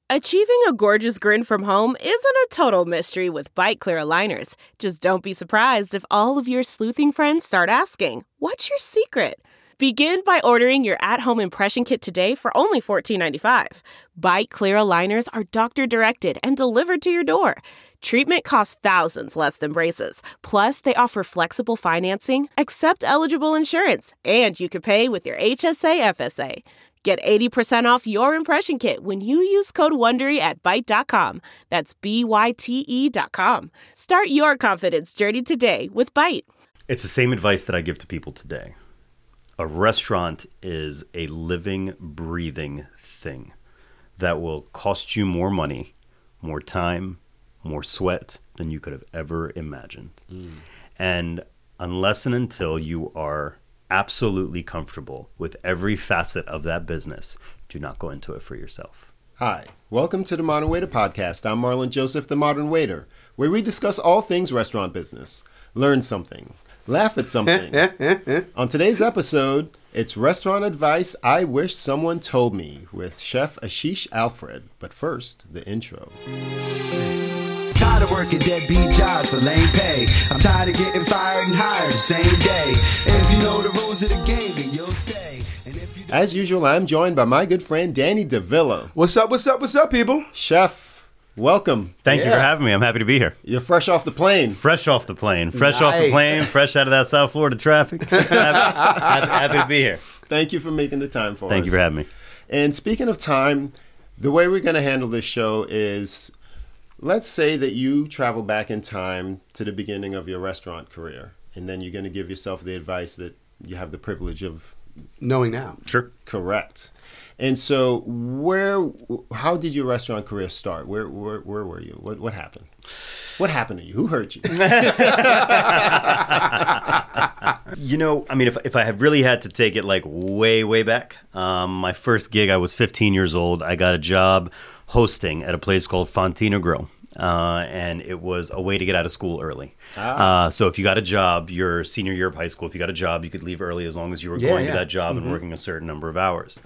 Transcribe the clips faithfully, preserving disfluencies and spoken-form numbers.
Achieving a gorgeous grin from home isn't a total mystery with Byte Clear aligners. Just don't be surprised if all of your sleuthing friends start asking, "What's your secret?" Begin by ordering your at-home impression kit today for only fourteen ninety-five. Byte Clear aligners are doctor-directed and delivered to your door. Treatment costs thousands less than braces. Plus, they offer flexible financing, accept eligible insurance, and you can pay with your H S A F S A. Get eighty percent off your impression kit when you use code WONDERY at byte dot com. That's B Y T E dot com. Start your confidence journey today with Byte. It's the same advice that I give to people today. A restaurant is a living, breathing thing that will cost you more money, more time, more sweat than you could have ever imagined. Mm. And unless and until you are absolutely comfortable with every facet of that business, do not go into it for yourself. Hi, welcome to the Modern Waiter Podcast. I'm Marlon Joseph, the Modern Waiter, where we discuss all things restaurant business, learn something, laugh at something. On today's episode, it's Restaurant Advice I Wish Someone Told Me with Chef Ashish Alfred. But first, the intro. Tired of working deadbeat jobs for lame pay. I'm tired of getting fired and hired the same day. If you know the rules of the game, then you'll stay. And if you As usual, I'm joined by my good friend Danny DeVilla. What's up, what's up, what's up, people? Chef, welcome. Thank Yeah. you for having me. I'm happy to be here. You're fresh off the plane. Fresh off the plane. Fresh off the Nice. plane. Fresh out of that South Florida traffic. happy, happy, happy to be here. Thank you for making the time for us. Thank you for having me. And speaking of time, the way we're going to handle this show is, let's say that you travel back in time to the beginning of your restaurant career, and then you're going to give yourself the advice that you have the privilege of. Knowing now. Sure. Correct. And so, where, how did your restaurant career start? Where, where, where were you? What, what happened? What happened to you? Who hurt you? You know, I mean, if if I had really had to take it like way, way back, um, my first gig, I was fifteen years old. I got a job hosting at a place called Fontina Grill. Uh, and it was a way to get out of school early. Ah. Uh, so if you got a job, your senior year of high school, if you got a job, you could leave early as long as you were Yeah, going yeah. to that job Mm-hmm. and working a certain number of hours.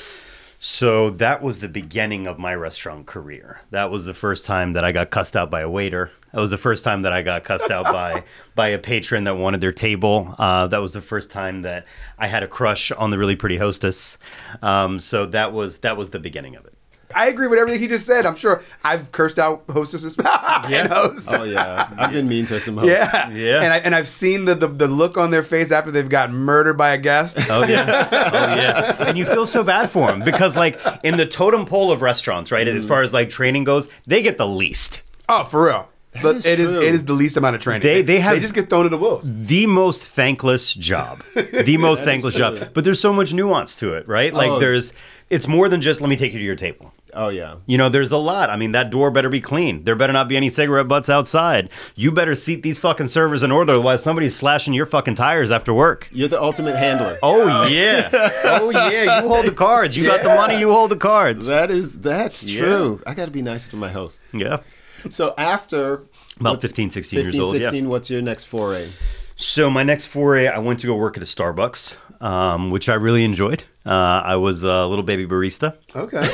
So that was the beginning of my restaurant career. That was the first time that I got cussed out by a waiter. That was the first time that I got cussed out by by a patron that wanted their table. Uh, that was the first time that I had a crush on the really pretty hostess. Um, so that was that was the beginning of it. I agree with everything he just said. I'm sure I've cursed out hostesses and hosts. Oh, yeah. I've been mean to some hosts. Yeah. Yeah. And, I, and I've seen the, the, the look on their face after they've gotten murdered by a guest. Oh, yeah. Oh, yeah. And you feel so bad for them because, like, in the totem pole of restaurants, right, Mm. as far as, like, training goes, they get the least. Oh, for real. But is it is true. it is the least amount of training. They- they have- they just get thrown to the wolves. The most thankless job. The most That is thankless true. job. But there's so much nuance to it, right? Like, Oh. there's, it's more than just, let me take you to your table. Oh, yeah. You know, there's a lot. I mean, that door better be clean. There better not be any cigarette butts outside. You better seat these fucking servers in order, otherwise somebody's slashing your fucking tires after work. You're the ultimate handler. Oh, yeah. Oh, yeah. You hold the cards. You got the money, you hold the cards. That is, that's Yeah. true. I got to be nicer to my hosts. Yeah. So after... About what's- fifteen, sixteen years fifteen, old, yeah. sixteen, what's your next foray? So my next foray, I went to go work at a Starbucks, um, which I really enjoyed. Uh, I was a little baby barista. Okay.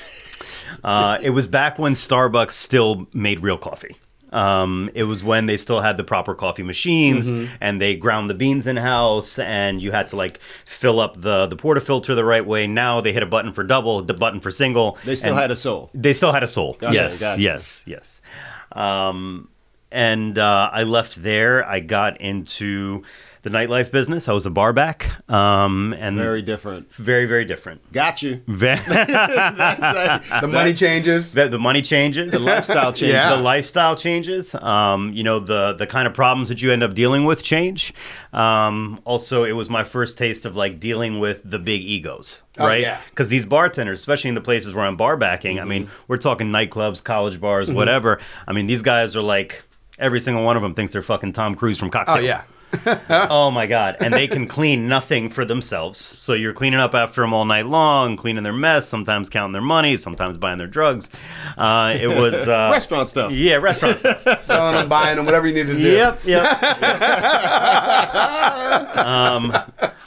Uh, it was back when Starbucks still made real coffee. Um, it was when they still had the proper coffee machines and they ground the beans in-house and you had to like fill up the, the portafilter the right way. Now they hit a button for double, the button for single. They still and had a soul. They still had a soul. Gotcha, yes, gotcha. yes, yes. Um, and uh, I left there. I got into the nightlife business. I was a bar back. Um, and Very different. very, very different. Got you. Ve- That's a, The money changes. the, the money changes. the lifestyle change. Yeah. The lifestyle changes. Um, you know, the the kind of problems that you end up dealing with change. Um, also, it was my first taste of like dealing with the big egos, Oh, right? yeah. Because these bartenders, especially in the places where I'm bar backing, I mean, we're talking nightclubs, college bars, whatever. I mean, these guys are like, every single one of them thinks they're fucking Tom Cruise from Cocktail. Oh, yeah. Oh my God. And they can clean nothing for themselves. So you're cleaning up after them all night long, cleaning their mess, sometimes counting their money, sometimes buying their drugs. Uh, it was... Uh, Restaurant stuff. Yeah, restaurant stuff. Selling them, buying them, whatever you need to do. Yep, yep. um,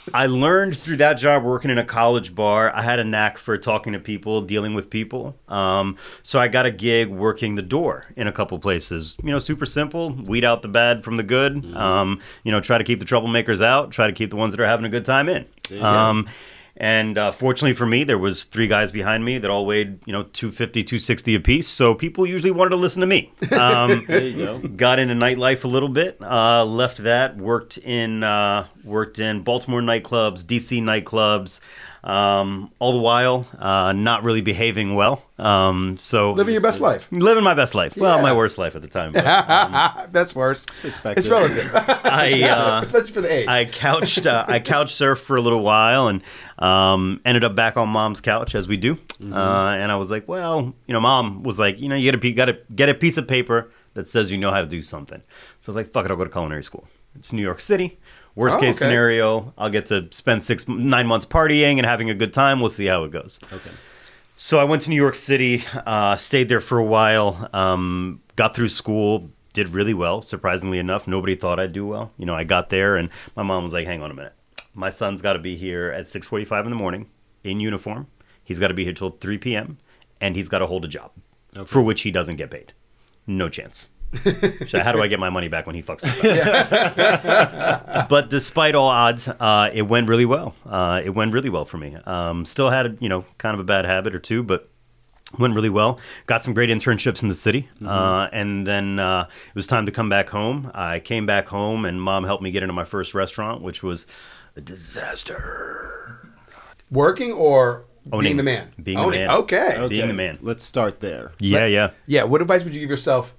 I learned through that job working in a college bar. I had a knack for talking to people, dealing with people. Um, so I got a gig working the door in a couple places. You know, super simple. Weed out the bad from the good. Mm-hmm. Um, you know, try to keep the troublemakers out. Try to keep the ones that are having a good time in. Um, and uh, fortunately for me, there was three guys behind me that all weighed, you know, two fifty, two sixty apiece. So people usually wanted to listen to me. Um, There you go. Got into nightlife a little bit. Uh, left that. Worked in uh, worked in Baltimore nightclubs, D C nightclubs. Um, all the while, uh, not really behaving well. Um, so Living your best life. living my best life. Well, Yeah. my worst life at the time. But, um, That's worse. Perspective. It's relative. I uh, Especially for the age. I couched uh, I couch surfed for a little while and um, ended up back on mom's couch as we do. Mm-hmm. Uh, and I was like, well, you know, mom was like, you know, you gotta got to get a piece of paper that says you know how to do something. So I was like, fuck it, I'll go to culinary school. It's New York City. Worst Oh, case okay. scenario, I'll get to spend six nine months partying and having a good time. We'll see how it goes. Okay. So I went to New York City, uh, stayed there for a while, um, got through school, did really well, surprisingly enough. Nobody thought I'd do well. You know, I got there and my mom was like, hang on a minute. My son's got to be here at six forty-five in the morning in uniform. He's got to be here till three p.m. and he's got to hold a job for which he doesn't get paid. No chance. So how do I get my money back when he fucks this up? But despite all odds, uh, it went really well. Uh, it went really well for me. Um, still had, you know, kind of a bad habit or two, but went really well. Got some great internships in the city. Mm-hmm. Uh, and then uh, it was time to come back home. I came back home and mom helped me get into my first restaurant, which was a disaster. Working or Owning. being the man? Being the Owning. man. Okay. Okay. Being the man. Let's start there. Yeah, yeah. Yeah. What advice would you give yourself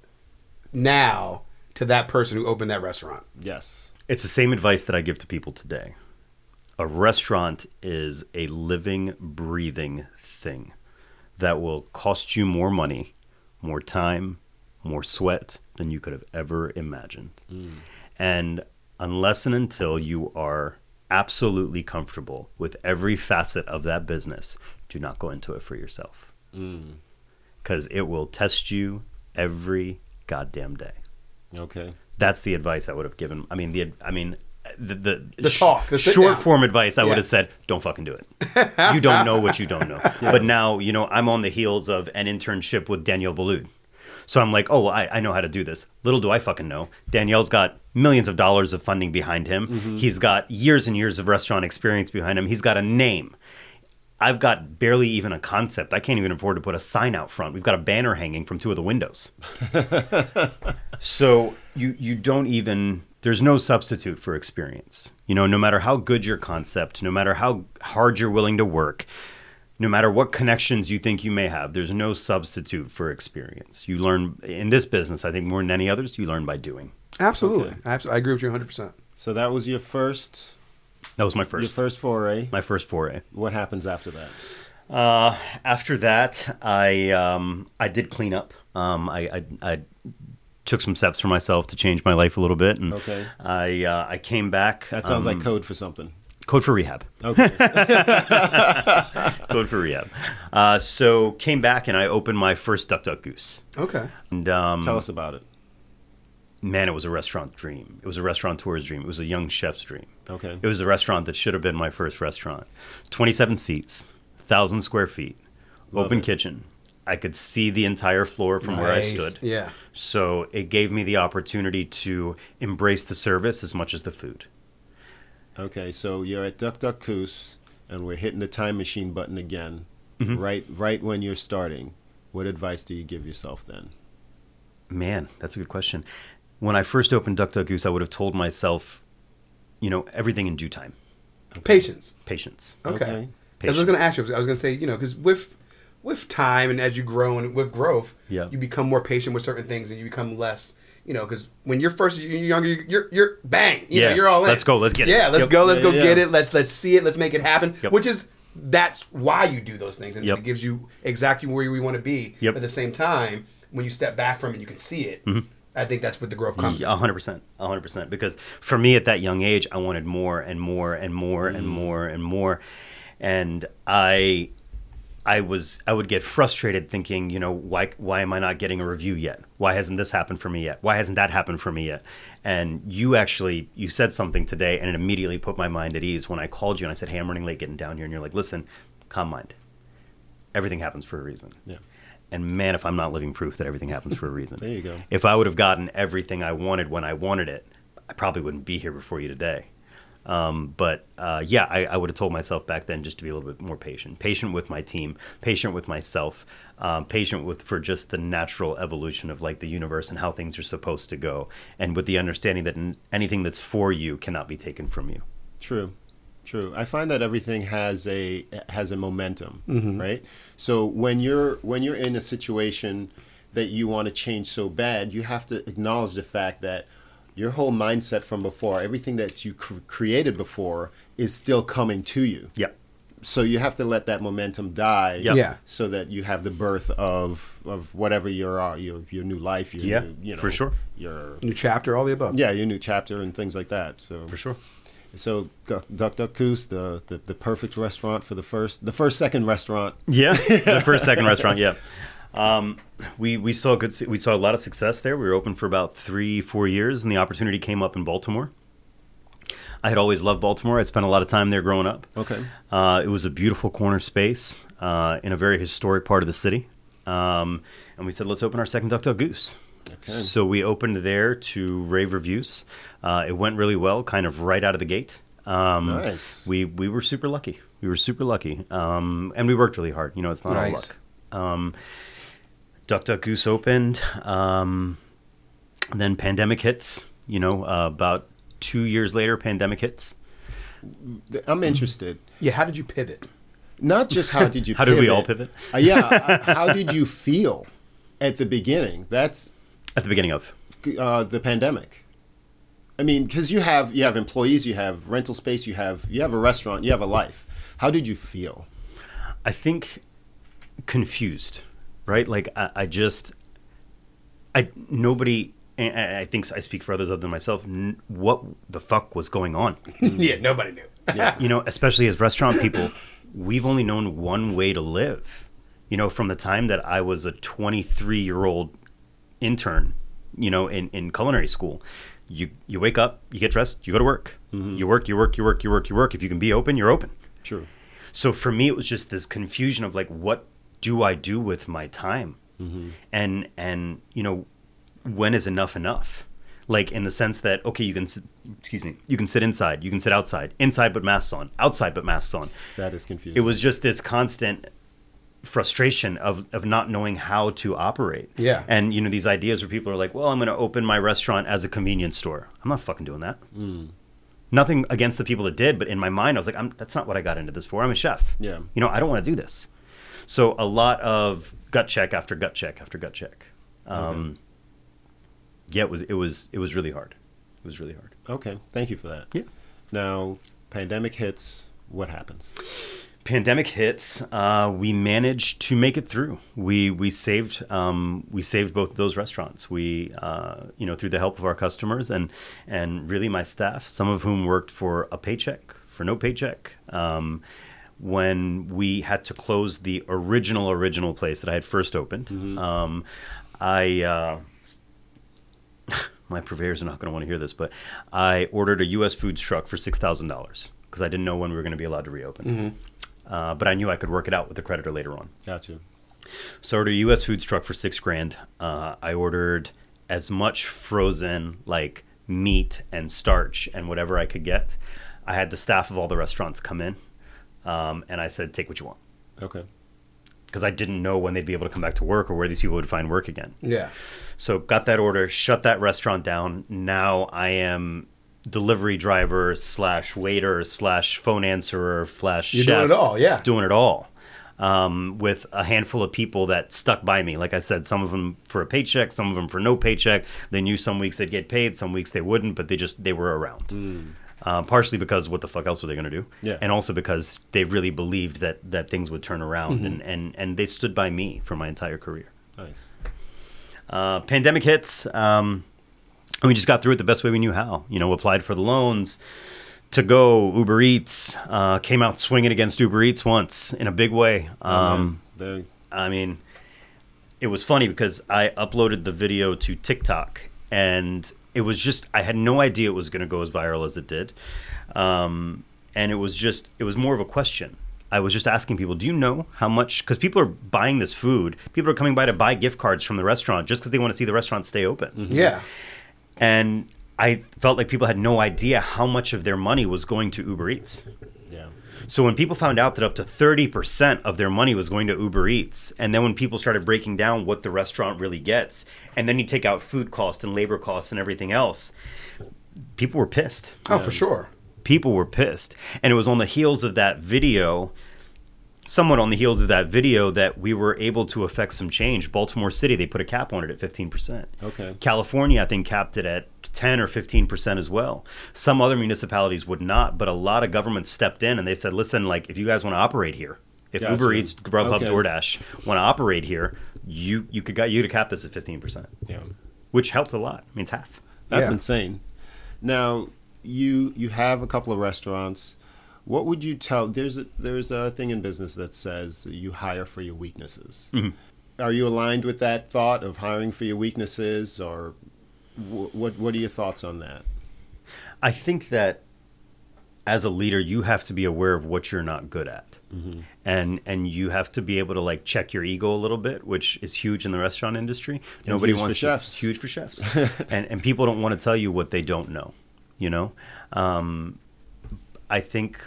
now to that person who opened that restaurant? Yes. It's the same advice that I give to people today. A restaurant is a living, breathing thing that will cost you more money, more time, more sweat than you could have ever imagined. Mm. And unless and until you are absolutely comfortable with every facet of that business, do not go into it for yourself. Because mm. it will test you every goddamn day. Okay. That's the advice I would have given. I mean, the I mean, the the, The talk, the sit short down. form advice. I Yeah. would have said, don't fucking do it. You don't know what you don't know. But now, you know, I'm on the heels of an internship with Danielle Boulud. So I'm like, oh, I, I know how to do this. Little do I fucking know. Danielle's got millions of dollars of funding behind him. Mm-hmm. He's got years and years of restaurant experience behind him. He's got a name. I've got barely even a concept. I can't even afford to put a sign out front. We've got a banner hanging from two of the windows. So you you don't even, there's no substitute for experience. You know, no matter how good your concept, no matter how hard you're willing to work, no matter what connections you think you may have, there's no substitute for experience. You learn in this business, I think more than any others, you learn by doing. Absolutely. Okay. Absolutely. I agree with you one hundred percent. So that was your first, That was my your first, first foray. my first foray. What happens after that? Uh, after that, I um, I did clean up. Um, I, I I took some steps for myself to change my life a little bit, and Okay. I uh, I came back. That sounds um, like code for something. code for rehab. Okay. Code for rehab. Uh, so came back and I opened my first Duck Duck Goose. Okay. And um, Tell us about it. man, it was a restaurant dream. It was a restaurateur's dream. It was a young chef's dream. Okay. It was a restaurant that should have been my first restaurant. twenty-seven seats, one thousand square feet, Love open it. kitchen. I could see the entire floor from where I Nice. stood. Yeah. So it gave me the opportunity to embrace the service as much as the food. Okay, so you're at Duck Duck Goose, and we're hitting the time machine button again. Mm-hmm. Right, right when you're starting. What advice do you give yourself then? Man, that's a good question. When I first opened Duck Duck Goose, I would have told myself, you know, everything in due time. Patience. Patience. Okay. Okay. Because I was going to ask you, I was going to say, you know, because with with time and as you grow and with growth, Yeah. you become more patient with certain things and you become less, you know, because when you're first you're younger, you're you're bang, you Yeah. know, you're all in. Let's go, let's get it. Yeah, let's Yep. go, let's Yeah, go yeah, get yeah. it. Let's let's see it. Let's make it happen. Yep. Which is that's why you do those things, and Yep. it gives you exactly where you want to be. Yep. At the same time, when you step back from it, you can see it. Mm-hmm. I think that's what the growth comes. A hundred percent, a hundred percent. Because for me at that young age, I wanted more and more and more and more and more, and I, I was I would get frustrated thinking, you know, why why am I not getting a review yet? Why hasn't this happened for me yet? Why hasn't that happened for me yet? And you actually you said something today, and it immediately put my mind at ease when I called you and I said, hey, I'm running late getting down here, and you're like, listen, calm mind. Everything happens for a reason. Yeah. And man, if I'm not living proof that everything happens for a reason. There you go. If I would have gotten everything I wanted when I wanted it, I probably wouldn't be here before you today. Um, but uh, yeah, I, I would have told myself back then just to be a little bit more patient, patient with my team, patient with myself, um, patient with for just the natural evolution of like the universe and how things are supposed to go, and with the understanding that n- anything that's for you cannot be taken from you. True. True. I find that everything has a has a momentum, mm-hmm. right? So when you're when you're in a situation that you want to change so bad, you have to acknowledge the fact that your whole mindset from before, everything that you cr- created before, is still coming to you. Yeah. So you have to let that momentum die, Yep. Yeah. so that you have the birth of of whatever your uh, your your new life, your Yeah, new, you know, for sure. your New chapter, all the above. yeah, your new chapter and things like that. So For sure. So Duck Duck Duck Goose, the, the the perfect restaurant for the first the first second restaurant. Yeah, the first second restaurant. Yeah, um, we we saw good. We saw a lot of success there. We were open for about three, four years, and the opportunity came up in Baltimore. I had always loved Baltimore. I'd spent a lot of time there growing up. Okay. Uh, it was a beautiful corner space uh, in a very historic part of the city, um, and we said, let's open our second Duck Duck Goose. Okay. So we opened there to rave reviews. Uh, it went really well, kind of right out of the gate. Um, Nice. We we were super lucky. We were super lucky, um, and we worked really hard. You know, it's not all Nice. luck. Um, Duck Duck Goose opened. Um, then pandemic hits. You know, uh, about two years later, pandemic hits. I'm interested. Yeah, how did you pivot? Not just how did you How did we all pivot? Uh, yeah. uh, how did you feel at the beginning? That's At the beginning of. uh, the pandemic. I mean, because you have you have employees, you have rental space, you have you have a restaurant, you have a life. How did you feel? I think confused, right? Like I, I just, I nobody. And I think I speak for others other than myself. N- what the fuck was going on? Yeah, nobody knew. You know, especially as restaurant people, we've only known one way to live. You know, from the time that I was a twenty-three-year-old intern, you know, in, in culinary school, you you wake up, you get dressed, you go to work. Mm-hmm. You work, you work, you work, you work, you work. If you can be open, you're open. True. So for me, it was just this confusion of like, what do I do with my time? Mm-hmm. And and you know, when is enough enough? Like in the sense that, okay, you can sit, excuse me, you can sit inside, you can sit outside, inside but masks on, outside but masks on. That is confusing. It was just this constant frustration of of not knowing how to operate. Yeah. And you know, these ideas where people are like, well, I'm going to open my restaurant as a convenience store. I'm not fucking doing that. Mm. Nothing against the people that did, but in my mind, I was like, I'm, that's not what I got into this for. I'm a chef. Yeah. You know, I don't want to do this. So a lot of gut check after gut check after gut check. Um, Okay. Yeah, it was it was it was really hard. It was really hard. Okay. Thank you for that. Yeah. Now, pandemic hits. What happens? Pandemic hits. Uh, we managed to make it through. We we saved um, we saved both of those restaurants. We uh, you know, through the help of our customers and and really my staff, some of whom worked for a paycheck, for no paycheck. Um, when we had to close the original original place that I had first opened, mm-hmm. um, I. Uh, my purveyors are not going to want to hear this, but I ordered a U S Foods truck for six thousand dollars because I didn't know when we were going to be allowed to reopen. Mm-hmm. Uh, but I knew I could work it out with the creditor later on. Gotcha. So I ordered a U S Foods truck for six grand. Uh, I ordered as much frozen like meat and starch and whatever I could get. I had the staff of all the restaurants come in, um, and I said, take what you want. Okay. Because I didn't know when they'd be able to come back to work or where these people would find work again. Yeah. So got that order, shut that restaurant down. Now I am delivery driver slash waiter slash phone answerer slash You're chef. doing it all, yeah. Doing it all. Um, with a handful of people that stuck by me. Like I said, some of them for a paycheck, some of them for no paycheck. They knew some weeks they'd get paid, some weeks they wouldn't, but they just, they were around. Mm. Uh, partially because what the fuck else were they going to do? Yeah. And also because they really believed that, that things would turn around. Mm-hmm. and, and, and they stood by me for my entire career. Nice. Uh, pandemic hits. Um, and we just got through it the best way we knew how. You know, applied for the loans, to go Uber Eats uh, came out swinging against Uber Eats once in a big way. Um, The- I mean, it was funny because I uploaded the video to TikTok, and it was just, I had no idea it was going to go as viral as it did. Um, and it was just, it was more of a question. I was just asking people, do you know how much, because people are buying this food, people are coming by to buy gift cards from the restaurant just because they want to see the restaurant stay open. Mm-hmm. Yeah. And I felt like people had no idea how much of their money was going to Uber Eats. yeah. So when people found out that up to thirty percent of their money was going to Uber Eats, and then when people started breaking down what the restaurant really gets, and then you take out food costs and labor costs and everything else, people were pissed. Oh, for sure. People were pissed. And it was on the heels of that video, somewhat on the heels of that video, that we were able to affect some change. Baltimore City, they put a cap on it at fifteen percent. Okay. California, I think, capped it at ten or fifteen percent as well. Some other municipalities would not, but a lot of governments stepped in and they said, listen, like, if you guys want to operate here, if Gotcha. Uber Eats, Grubhub, Okay. DoorDash want to operate here, you you could got you to cap this at fifteen percent, Yeah. which helped a lot. I mean, it's half. That's Yeah. insane. Now, you you have a couple of restaurants. What would you tell? There's a, there's a thing in business that says you hire for your weaknesses. Mm-hmm. Are you aligned with that thought of hiring for your weaknesses, or wh- what? What are your thoughts on that? I think that as a leader, you have to be aware of what you're not good at. Mm-hmm. And and you have to be able to like check your ego a little bit, which is huge in the restaurant industry. Nobody huge for wants to, chefs. it's huge for chefs. and and people don't want to tell you what they don't know, you know? Um, I think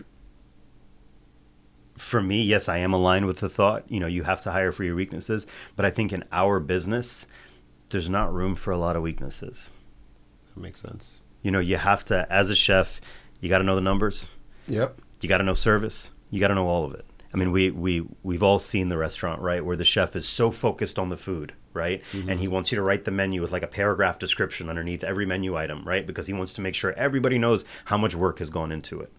for me, yes, I am aligned with the thought, you know, you have to hire for your weaknesses, but I think in our business, there's not room for a lot of weaknesses. That makes sense. You know, you have to, as a chef, you got to know the numbers. Yep. You got to know service. You got to know all of it. I mean, we, we, we've all seen the restaurant, right, where the chef is so focused on the food, right? Mm-hmm. And he wants you to write the menu with like a paragraph description underneath every menu item, right? Because he wants to make sure everybody knows how much work has gone into it.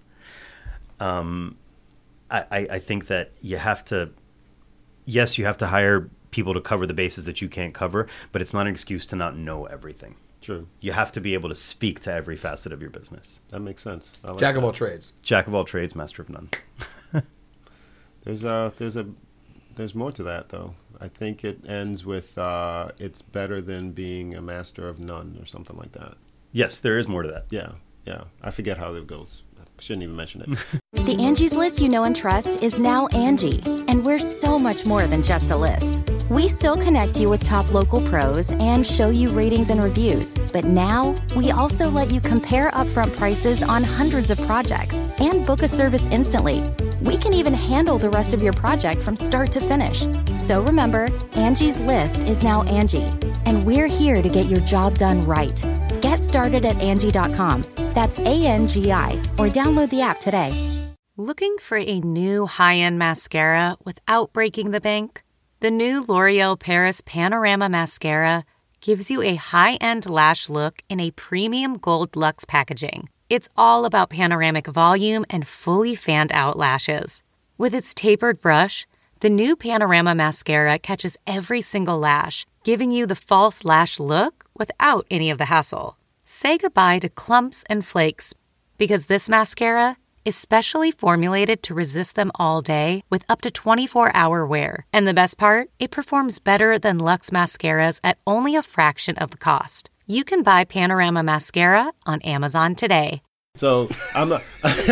Um, I, I, I think that you have to, yes, you have to hire people to cover the bases that you can't cover, but it's not an excuse to not know everything. True. You have to be able to speak to every facet of your business. That makes sense. I like Jack of that. all trades. Jack of all trades, master of none. There's a there's a there's more to that though. I think it ends with uh, it's better than being a master of none or something like that. Yes, there is more to that. Yeah, yeah. I forget how it goes. I shouldn't even mention it. The Angie's List you know and trust is now Angie, and we're so much more than just a list. We still connect you with top local pros and show you ratings and reviews, but now we also let you compare upfront prices on hundreds of projects and book a service instantly. We can even handle the rest of your project from start to finish. So remember, Angie's List is now Angie, and we're here to get your job done right. Get started at Angie dot com. That's A N G I, or download the app today. Looking for a new high-end mascara without breaking the bank? The new L'Oreal Paris Panorama Mascara gives you a high-end lash look in a premium gold luxe packaging. It's all about panoramic volume and fully fanned-out lashes. With its tapered brush, the new Panorama Mascara catches every single lash, giving you the false lash look without any of the hassle. Say goodbye to clumps and flakes, because this mascara is specially formulated to resist them all day with up to twenty-four hour wear. And the best part? It performs better than Luxe mascaras at only a fraction of the cost. You can buy Panorama Mascara on Amazon today. So I'm a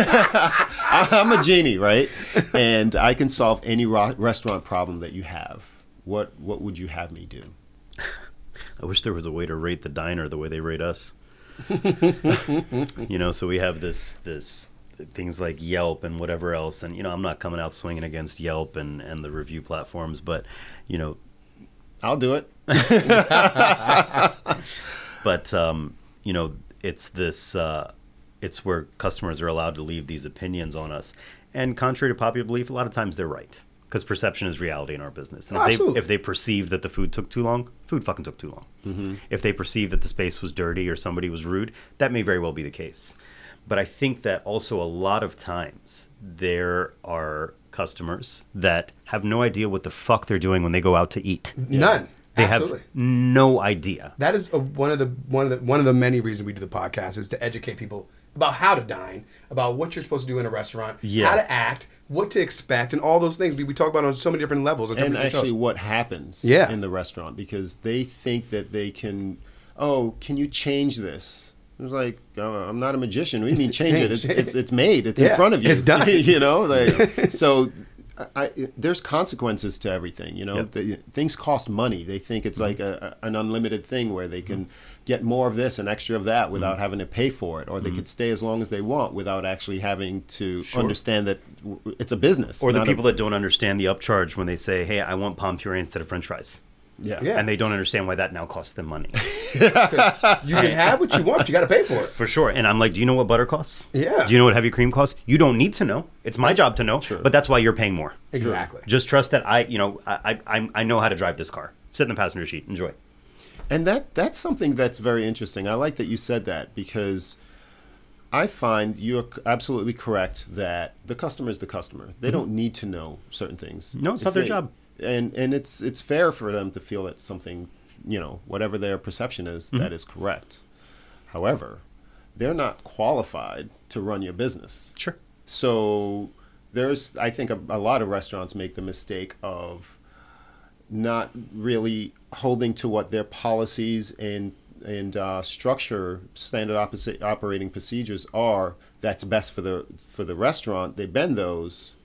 I'm a genie, right? And I can solve any ro- restaurant problem that you have. What what would you have me do? I wish there was a way to rate the diner the way they rate us. You know, so we have this this things like Yelp and whatever else, and you know, I'm not coming out swinging against Yelp and and the review platforms, but you know, I'll do it. but um, you know, it's this uh, it's where customers are allowed to leave these opinions on us, and contrary to popular belief, a lot of times they're right. Because perception is reality in our business. And if Absolutely. they, if they perceive that the food took too long, food fucking took too long. Mm-hmm. If they perceive that the space was dirty or somebody was rude, that may very well be the case. But I think that also a lot of times there are customers that have no idea what the fuck they're doing when they go out to eat. None. They Absolutely. have no idea. That is a, one of the one of the one of the many reasons we do the podcast is to educate people about how to dine, about what you're supposed to do in a restaurant, Yeah. how to act, what to expect, and all those things we, we talk about on so many different levels. On And different actually shows. what happens Yeah. in the restaurant, because they think that they can, oh, can you change this? It was like, oh, I'm not a magician. What do you mean change it? It's it's, it's made. It's Yeah, in front of you. it's done. You know, like, so I, I, there's consequences to everything. You know, Yep. the, things cost money. They think it's like a, a, an unlimited thing where they can get more of this and extra of that without having to pay for it, or they could stay as long as they want without actually having to understand that w- it's a business. Or the not a- people that don't understand the upcharge when they say, hey, I want palm puree instead of french fries. yeah. Yeah. And they don't understand why that now costs them money. You can have what you want, but you got to pay for it. For sure. And I'm like, do you know what butter costs? Yeah. Do you know what heavy cream costs? You don't need to know. It's my job to know. Sure. But that's why you're paying more. Exactly. Just trust that I, you know, I, I, I know how to drive this car. Sit in the passenger seat. Enjoy. And that that's something that's very interesting. I like that you said that, because I find you're absolutely correct that the customer is the customer. They don't need to know certain things. No, it's If not their they- job. And and it's it's fair for them to feel that something, you know, whatever their perception is, Mm-hmm. that is correct. However, they're not qualified to run your business. Sure. So there's, I think, a, a lot of restaurants make the mistake of not really holding to what their policies and and uh, structure, standard opposite operating procedures are. That's best for the for the restaurant. They bend those,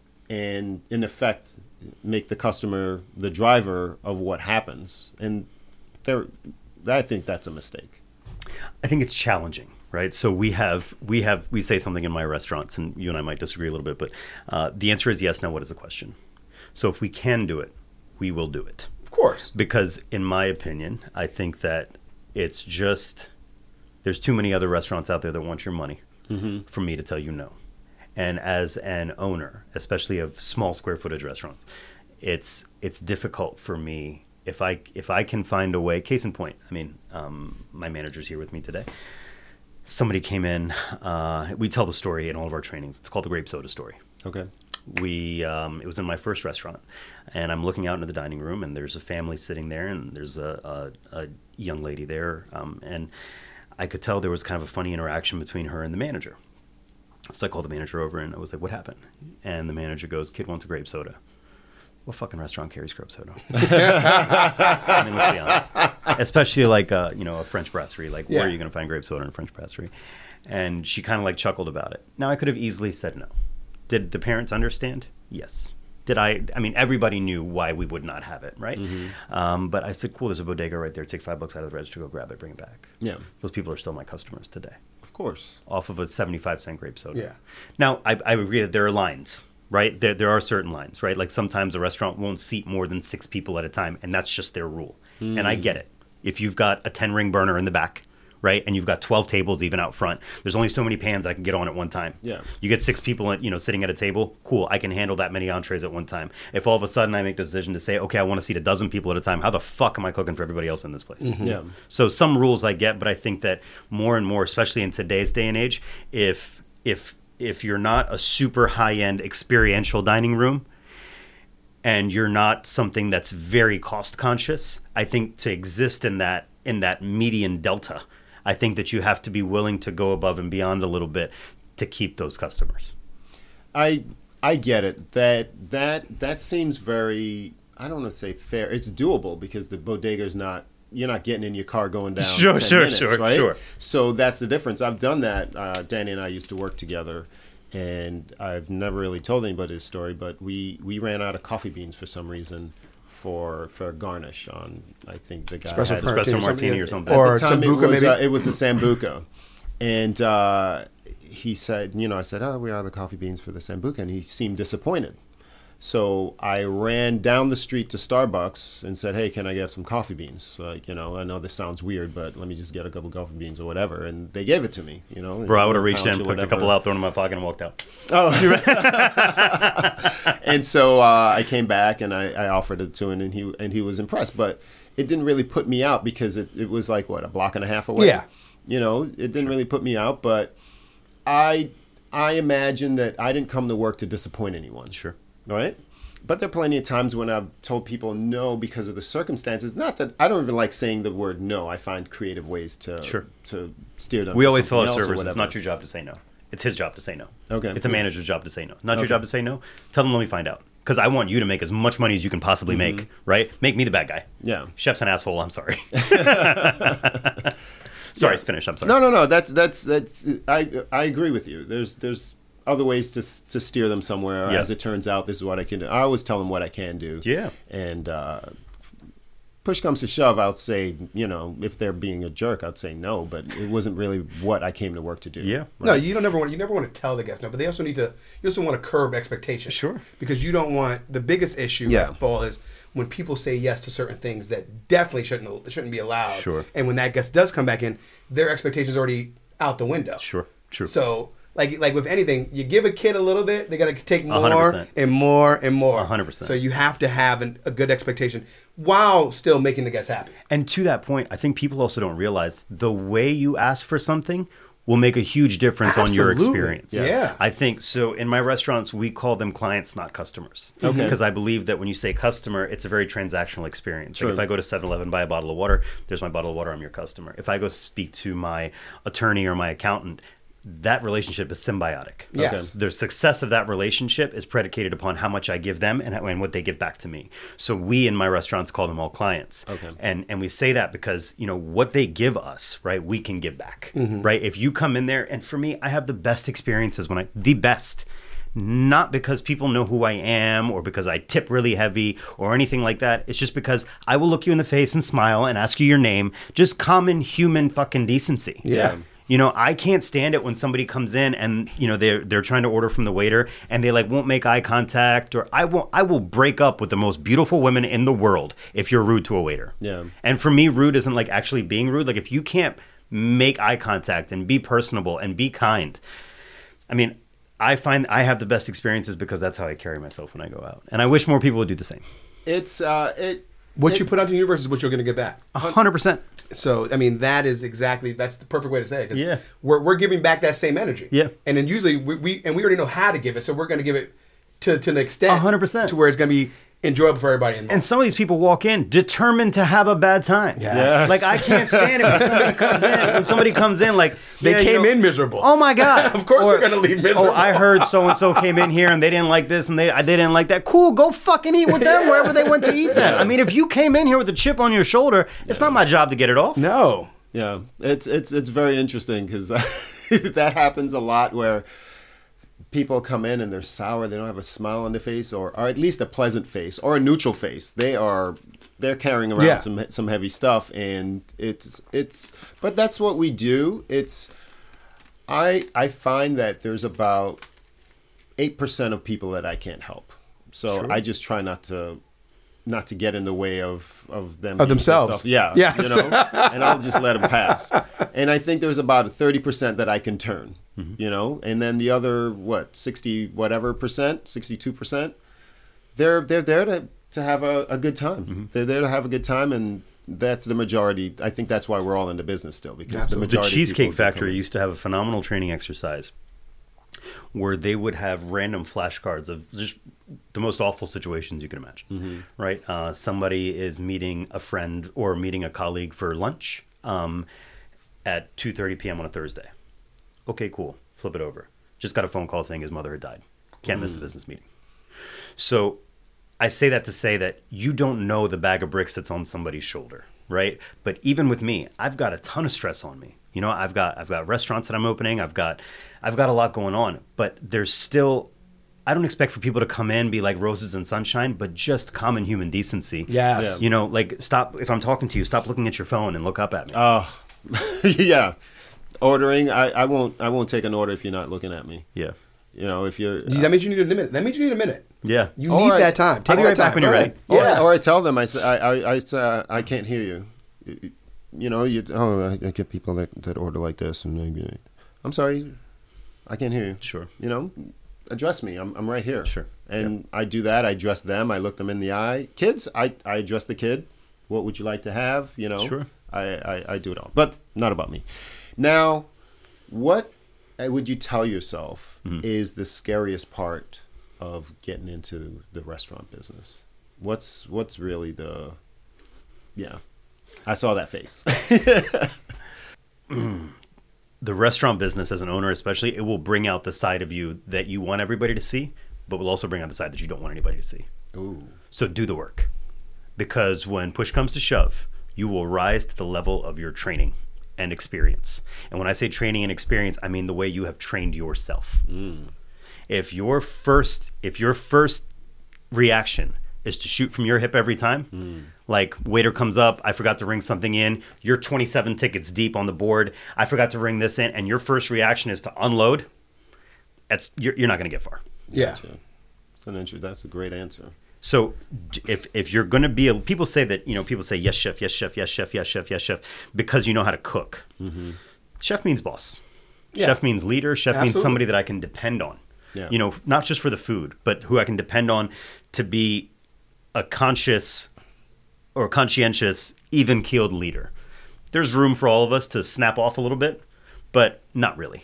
and in effect, make the customer the driver of what happens. And there, I think that's a mistake. I think it's challenging, right? So we have we have we say something in my restaurants, and you and I might disagree a little bit, but uh, the answer is yes. Now, what is the question? So if we can do it, we will do it. Of course. Because in my opinion, I think that it's just there's too many other restaurants out there that want your money for me to tell you no. And as an owner, especially of small square footage restaurants, it's it's difficult for me if I if I can find a way. Case in point, I mean, um, my manager's here with me today. Somebody came in. Uh, we tell the story in all of our trainings. It's called the grape soda story. Okay. We um, it was in my first restaurant, and I'm looking out into the dining room, and there's a family sitting there, and there's a, a, a young lady there, um, and I could tell there was kind of a funny interaction between her and the manager. So I called the manager over, and I was like, "What happened?" And the manager goes, "Kid wants a grape soda." What fucking restaurant carries grape soda? I mean, let's be honest. Especially like a, you know, a French brasserie. Like, Yeah. where are you going to find grape soda in a French brasserie? And she kind of like chuckled about it. Now, I could have easily said no. Did the parents understand? Yes. Did I? I mean, everybody knew why we would not have it, right? Um, but I said, cool, there's a bodega right there. Take five bucks out of the register, go grab it, bring it back. Yeah. Those people are still my customers today, Of course. off of a seventy-five cent grape soda. Yeah. Now, I, I agree that there are lines, right? There, there are certain lines, right? Like sometimes a restaurant won't seat more than six people at a time, and that's just their rule. And I get it. If you've got a ten-ring burner in the back, right, and you've got twelve tables even out front, there's only so many pans I can get on at one time. Yeah. You get six people, you know, sitting at a table, cool, I can handle that many entrees at one time. If all of a sudden I make the decision to say, okay, I want to seat a dozen people at a time, how the fuck am I cooking for everybody else in this place? Yeah. So some rules I get, but I think that more and more, especially in today's day and age, if if if you're not a super high-end experiential dining room and you're not something that's very cost conscious, I think to exist in that in that median delta, I think that you have to be willing to go above and beyond a little bit to keep those customers. I I get it. That that that seems very, I don't want to say fair. It's doable because the bodega's not, you're not getting in your car going down Sure, ten sure, minutes, sure, right? sure. So that's the difference. I've done that. Uh, Danny and I used to work together, and I've never really told anybody this story, but we, we ran out of coffee beans for some reason for for garnish on, I think the guy Espresso had martini Espresso or martini or something. something. at Or the time, Sambuca, it was, maybe? uh, it was a Sambuca. And uh, he said, you know, I said, oh, we are the coffee beans for the Sambuca. And he seemed disappointed. So I ran down the street to Starbucks and said, hey, can I get some coffee beans? Like, you know, I know this sounds weird, but let me just get a couple coffee beans or whatever. And they gave it to me, you know. Bro, I would have reached in, pouch or picked a whatever. couple out, thrown in my pocket, and walked out. Oh, and so uh, I came back and I, I offered it to him, and he and he was impressed. But it didn't really put me out because it, it was like what, a block and a half away. Yeah. You know, it didn't really put me out. But I I imagine that I didn't come to work to disappoint anyone. Sure. Right. but there are plenty of times when I've told people no because of the circumstances. Not that I don't even like saying the word no. I find creative ways to Sure. to steer them. We to always tell our something else or servers, it's whatever. not your job to say no. It's his job to say no. Okay. It's a manager's job to say no. Not your Okay. job to say no. Tell them, let me find out. Because I want you to make as much money as you can possibly make, right? Make me the bad guy. Yeah. Chef's an asshole. I'm sorry. Sorry, it's finished. I'm sorry. No, no, no. That's that's that's. I I agree with you. There's there's other ways to s- to steer them somewhere. Yeah. As it turns out, this is what I can do. I always tell them what I can do. Yeah. And uh, push comes to shove, I'll say, you know, if they're being a jerk, I'd say no. But it wasn't really what I came to work to do. Yeah. No, you don't never want. You never want to tell the guests no, but they also need to. You also want to curb expectations. Sure. Because you don't want the biggest issue. Yeah. I fall is when people say yes to certain things that definitely shouldn't shouldn't be allowed. Sure. And when that guest does come back in, their expectations are already out the window. Sure. True. So. Like like with anything, you give a kid a little bit, they got to take one hundred more percent. and more and more. one hundred percent. So you have to have an, a good expectation while still making the guests happy. And to that point, I think people also don't realize the way you ask for something will make a huge difference on your Absolutely. experience. Yes. Yeah. I think so. In my restaurants, we call them clients, not customers. Okay. Because I believe that when you say customer, it's a very transactional experience. True. Like if I go to seven eleven, buy a bottle of water, there's my bottle of water, I'm your customer. If I go speak to my attorney or my accountant, that relationship is symbiotic. Yes. The success of that relationship is predicated upon how much I give them and, how, and what they give back to me. So we in my restaurants call them all clients. Okay. And and we say that because, you know, what they give us, right, we can give back, Mm-hmm. right? If you come in there, and for me, I have the best experiences when I, the best, not because people know who I am or because I tip really heavy or anything like that. It's just because I will look you in the face and smile and ask you your name. Just common human fucking decency. Yeah. You know, I can't stand it when somebody comes in and, you know, they're they're trying to order from the waiter and they like won't make eye contact, or I won't I will break up with the most beautiful women in the world if you're rude to a waiter. Yeah. And for me, rude isn't like actually being rude. Like if you can't make eye contact and be personable and be kind. I mean, I find I have the best experiences because that's how I carry myself when I go out. And I wish more people would do the same. It's uh it. What it- you put out to the universe is what you're going to get back. A hundred percent. So I mean, that is exactly that's the perfect way to say it. 'Cause Yeah. we're we're giving back that same energy. Yeah. And then usually we, we and we already know how to give it, so we're going to give it to to an extent, A hundred percent. to where it's going to be enjoyable for everybody involved. And some of these people walk in determined to have a bad time. Yes. Like I can't stand it when somebody comes in. When somebody comes in, like They yeah, you came know, in miserable. Oh my god! Of course they're gonna leave miserable. Oh, I heard so and so came in here and they didn't like this and they they didn't like that. Cool, go fucking eat with them wherever they went to eat that. I mean, if you came in here with a chip on your shoulder, it's not my job to get it off. No. Yeah, it's it's it's very interesting because that happens a lot where people come in and they're sour. They don't have a smile on their face, or or at least a pleasant face, or a neutral face. They are they're carrying around Yeah. some some heavy stuff, and it's it's. But that's what we do. It's I I find that there's about eight percent of people that I can't help. So I just try not to. Not to get in the way of, of them. Of being themselves. pissed off. Yeah. Yes. You know, and I'll just let them pass. And I think there's about thirty percent that I can turn, you know, and then the other, what, sixty whatever percent, sixty-two percent, they're, they're there to, to have a, a good time. They're there to have a good time. And that's the majority. I think that's why we're all in the business still, because the The majority of Cheesecake people do come Factory in. used to have a phenomenal training exercise where they would have random flashcards of just the most awful situations you can imagine, Mm-hmm. right? Uh, somebody is meeting a friend or meeting a colleague for lunch um, at two thirty p.m. on a Thursday. Okay, cool. Flip it over. Just got a phone call saying his mother had died. Can't Mm. miss the business meeting. So I say that to say that you don't know the bag of bricks that's on somebody's shoulder, right? But even with me, I've got a ton of stress on me. You know, I've got I've got restaurants that I'm opening. I've got I've got a lot going on, but there's still I don't expect for people to come in be like roses and sunshine, but just common human decency. Yes. You know, like stop if I'm talking to you, stop looking at your phone and look up at me. Oh, yeah. Ordering, I, I won't I won't take an order if you're not looking at me. yeah. You know, if you're That means you need a minute. That means you need a minute. Yeah. You All need right. that time. Take I'll be that right back time. when you're All ready. right. Or, Yeah. I, or I tell them, I say, I, I, I, uh, I can't hear you. You- You know, you. Oh, I I get people that, that order like this, and maybe, I'm sorry, I can't hear you. Sure. You know, address me. I'm, I'm right here. Sure. And I do that. I address them. I look them in the eye. Kids, I, I address the kid. What would you like to have? You know. Sure. I, I, I do it all, but not about me. Now, what uh, would you tell yourself Mm-hmm. is the scariest part of getting into the restaurant business? What's what's really the yeah. I saw that face. The restaurant business as an owner especially, it will bring out the side of you that you want everybody to see, but will also bring out the side that you don't want anybody to see. Ooh. So do the work. Because when push comes to shove, you will rise to the level of your training and experience. And when I say training and experience, I mean the way you have trained yourself. Mm. If your first if your first reaction is to shoot from your hip every time, mm. like waiter comes up, I forgot to ring something in, you're twenty-seven tickets deep on the board, I forgot to ring this in, and your first reaction is to unload, that's you're, you're not going to get far. Yeah. Gotcha. That's an intro. That's a great answer. So if if you're going to be a, people say that, you know, people say, yes, chef, yes, chef, yes, chef, yes, chef, yes, chef, because you know how to cook. Mm-hmm. Chef means boss. Yeah. Chef means leader. Chef Absolutely. means somebody that I can depend on. Yeah. You know, not just for the food, but who I can depend on to be a conscious or conscientious, even-keeled leader. There's room for all of us to snap off a little bit, but not really.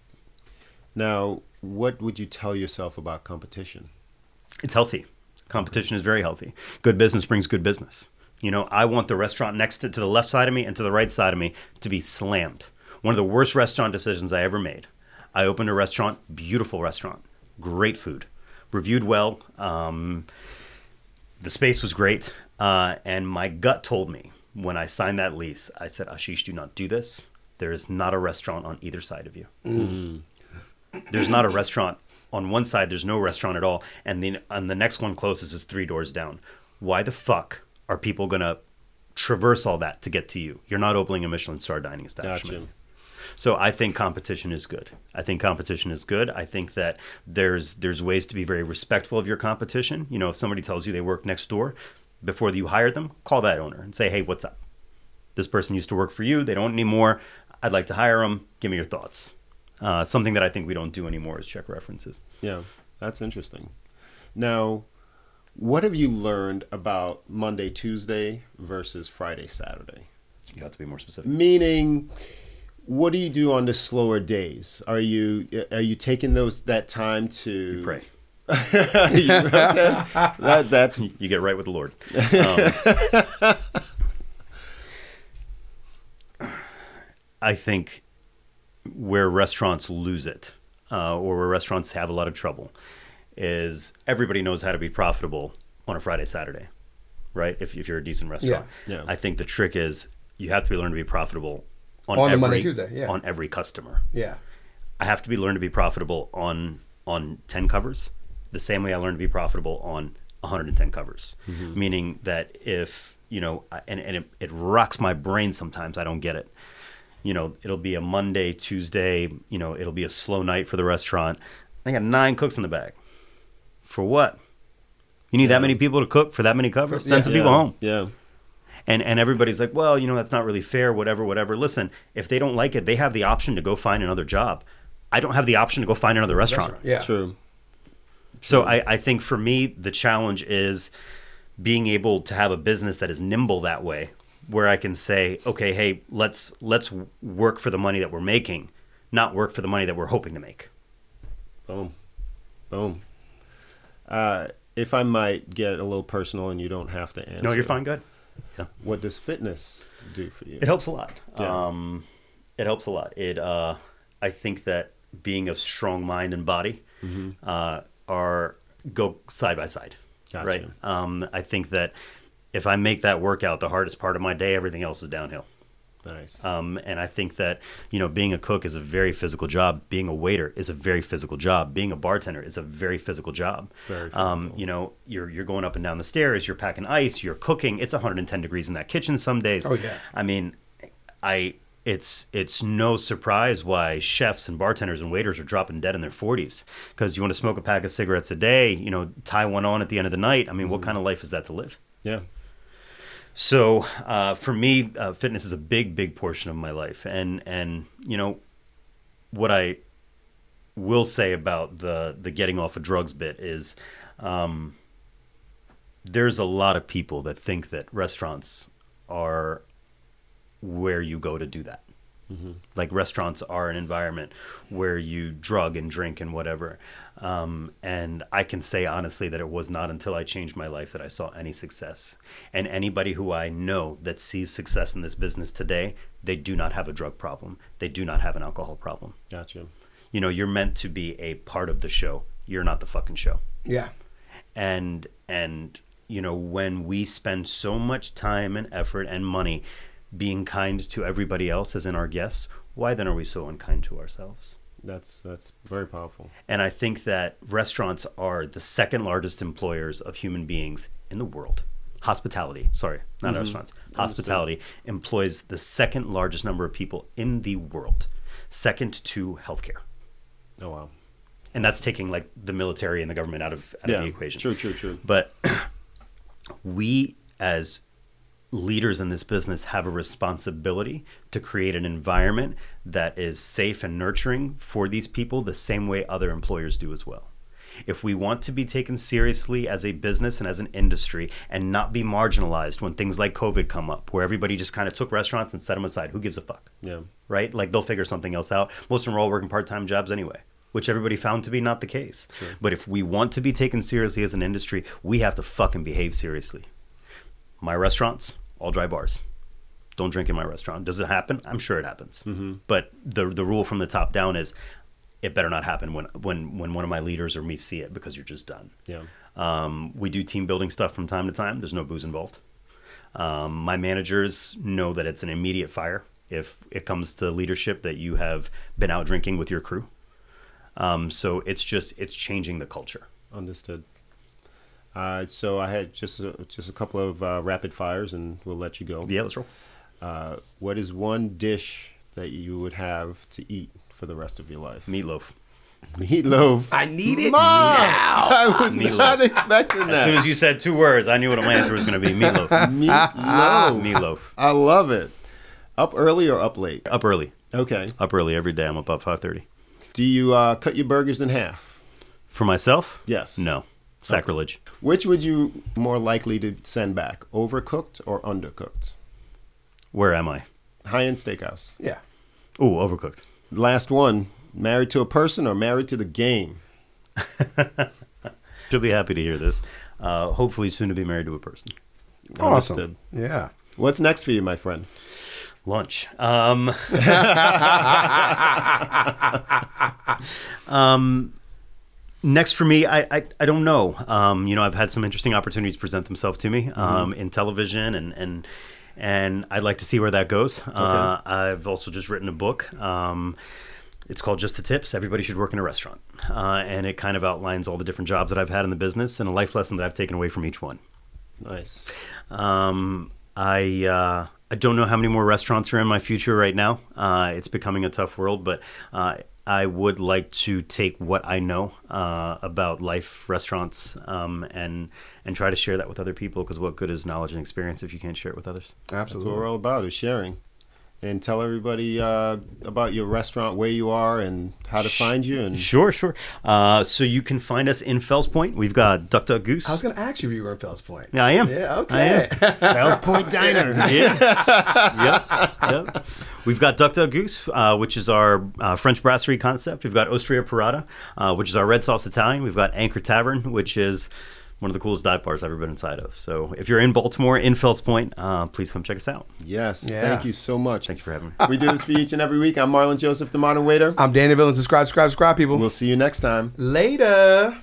Now, what would you tell yourself about competition? It's healthy. Competition is very healthy. Good business brings good business. You know, I want the restaurant next to, to the left side of me and to the right side of me to be slammed. One of the worst restaurant decisions I ever made. I opened a restaurant, beautiful restaurant, great food, reviewed well. Um, the space was great. Uh, and my gut told me when I signed that lease, I said, Ashish, do not do this. There is not a restaurant on either side of you. Mm. There's not a restaurant. On one side, there's no restaurant at all. And then on the next one closest is three doors down. Why the fuck are people going to traverse all that to get to you? You're not opening a Michelin star dining establishment. Gotcha. So I think competition is good. I think competition is good. I think that there's there's ways to be very respectful of your competition. You know, if somebody tells you they work next door, before you hire them, call that owner and say, hey, what's up? This person used to work for you. They don't anymore. I'd like to hire them. Give me your thoughts. Uh, something that I think we don't do anymore is check references. Yeah, that's interesting. Now, what have you learned about Monday, Tuesday versus Friday, Saturday? You have to be more specific. Meaning, what do you do on the slower days? Are you are you taking those that time to you pray? you, okay. that, that's you get right with the Lord. Um, I think where restaurants lose it, uh, or where restaurants have a lot of trouble, is everybody knows how to be profitable on a Friday, Saturday, right? If if you're a decent restaurant, yeah. Yeah. I think the trick is you have to be learned to be profitable on, on every Monday, Tuesday, yeah. on every customer. Yeah, I have to be learned to be profitable on on ten covers, the same way I learned to be profitable on one hundred ten covers. Mm-hmm. Meaning that if you know, and and it, it rocks my brain sometimes. I don't get it. You know, it'll be a Monday, Tuesday, you know, it'll be a slow night for the restaurant. They got nine cooks in the bag. For what? You need yeah. that many people to cook for that many covers? Send yeah, some people yeah, home. Yeah. And and everybody's like, well, you know, that's not really fair, whatever, whatever. Listen, if they don't like it, they have the option to go find another job. I don't have the option to go find another restaurant. restaurant. Yeah. True. So I, I think for me, the challenge is being able to have a business that is nimble that way, where I can say, okay, hey, let's let's work for the money that we're making, not work for the money that we're hoping to make. Boom. Boom. Uh, if I might get a little personal and you don't have to answer. No, you're fine. Good. Yeah. What does fitness do for you? It helps a lot. Yeah. Um, it helps a lot. It. Uh, I think that being of strong mind and body mm-hmm. uh, are go side by side. Gotcha. Right. Um, I think that if I make that workout the hardest part of my day, everything else is downhill. Nice. Um, and I think that, you know, being a cook is a very physical job. Being a waiter is a very physical job. Being a bartender is a very physical job. Very physical. Um, you know, you're you're going up and down the stairs, you're packing ice, you're cooking. It's one hundred ten degrees in that kitchen some days. Oh, yeah. I mean, I it's it's no surprise why chefs and bartenders and waiters are dropping dead in their forties, because you want to smoke a pack of cigarettes a day, you know, tie one on at the end of the night. I mean, mm-hmm. what kind of life is that to live? Yeah. So uh, for me, uh, fitness is a big, big portion of my life. And, and you know, what I will say about the, the getting off of drugs bit is um, there's a lot of people that think that restaurants are where you go to do that. Mm-hmm. Like restaurants are an environment where you drug and drink and whatever. Um, and I can say honestly that it was not until I changed my life that I saw any success. And anybody who I know that sees success in this business today, they do not have a drug problem. They do not have an alcohol problem. Gotcha. You know, you're meant to be a part of the show. You're not the fucking show. Yeah. And, and, you know, when we spend so much time and effort and money being kind to everybody else as in our guests, why then are we so unkind to ourselves? That's that's very powerful. And I think that restaurants are the second largest employers of human beings in the world. Hospitality, sorry, not mm-hmm. restaurants. Hospitality employs the second largest number of people in the world, second to healthcare. Oh, wow. And that's taking like the military and the government out of, out yeah, of the equation. True, true, true. But we as leaders in this business have a responsibility to create an environment that is safe and nurturing for these people the same way other employers do as well. If we want to be taken seriously as a business and as an industry and not be marginalized when things like COVID come up, where everybody just kind of took restaurants and set them aside, who gives a fuck? Yeah. Right? Like they'll figure something else out. Most of them are all working part-time jobs anyway, which everybody found to be not the case. Sure. But if we want to be taken seriously as an industry, we have to fucking behave seriously. My restaurants, all dry bars. Don't drink in my restaurant. Does it happen? I'm sure it happens. Mm-hmm. But the the rule from the top down is it better not happen when, when, when one of my leaders or me see it because you're just done. Yeah. Um, we do team building stuff from time to time. There's no booze involved. Um, my managers know that it's an immediate fire if it comes to leadership that you have been out drinking with your crew. Um, so it's just, it's changing the culture. Understood. Uh, so I had just a, just a couple of uh, rapid fires, and we'll let you go. Yeah, let's roll. Uh, what is one dish that you would have to eat for the rest of your life? Meatloaf. Meatloaf. I need it Mom, now. I was Meatloaf. not expecting that. As soon as you said two words, I knew what my answer was going to be. Meatloaf. Meatloaf. Meatloaf. I love it. Up early or up late? Up early. Okay. Up early every day. I'm up at five thirty. Do you uh, cut your burgers in half? For myself? Yes. No. Sacrilege. Okay. Which would you more likely to send back, overcooked or undercooked? Where am I? High-end steakhouse. Yeah. Ooh, overcooked. Last one. Married to a person or married to the game? She'll be happy to hear this. Uh, hopefully soon to be married to a person. Awesome. Understood. Yeah. What's next for you, my friend? Lunch. Um, um, next for me, I, I, I don't know. Um, you know, I've had some interesting opportunities present themselves to me um, mm-hmm. in television, and, and and I'd like to see where that goes. Okay. Uh, I've also just written a book. Um, it's called Just the Tips. Everybody should work in a restaurant. Uh, and it kind of outlines all the different jobs that I've had in the business and a life lesson that I've taken away from each one. Nice. Um, I... Uh, I don't know how many more restaurants are in my future right now. Uh, it's becoming a tough world, but uh, I would like to take what I know uh, about life, restaurants, um, and and try to share that with other people, because what good is knowledge and experience if you can't share it with others? Absolutely. That's what we're all about, is sharing. And tell everybody uh, about your restaurant, where you are, and how to find you. And Sure, sure. Uh, so you can find us in Fells Point. We've got Duck Duck Goose. I was going to ask you if you were in Fells Point. Yeah, I am. Yeah, okay. I am. Fells Point Diner. Yeah. Yep. Yep. We've got Duck Duck Goose, uh, which is our uh, French brasserie concept. We've got Osteria Parata, uh, which is our red sauce Italian. We've got Anchor Tavern, which is one of the coolest dive bars I've ever been inside of. So if you're in Baltimore, in Fells Point, uh, please come check us out. Yes. Yeah. Thank you so much. Thank you for having me. We do this for each and every week. I'm Marlon Joseph, the Modern Waiter. I'm Danny Villain. Subscribe, subscribe, subscribe, people. We'll see you next time. Later.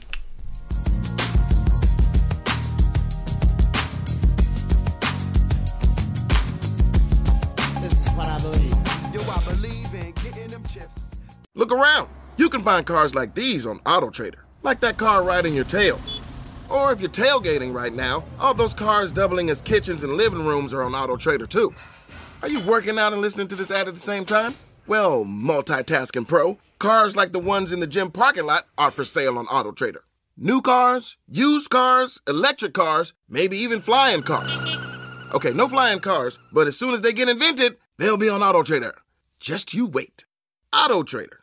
This is what I believe. Yo, I believe in getting them chips. Look around. You can find cars like these on AutoTrader, like that car riding your tail. Or if you're tailgating right now, all those cars doubling as kitchens and living rooms are on AutoTrader too. Are you working out and listening to this ad at the same time? Well, multitasking pro, cars like the ones in the gym parking lot are for sale on AutoTrader. New cars, used cars, electric cars, maybe even flying cars. Okay, no flying cars, but as soon as they get invented, they'll be on AutoTrader. Just you wait. AutoTrader.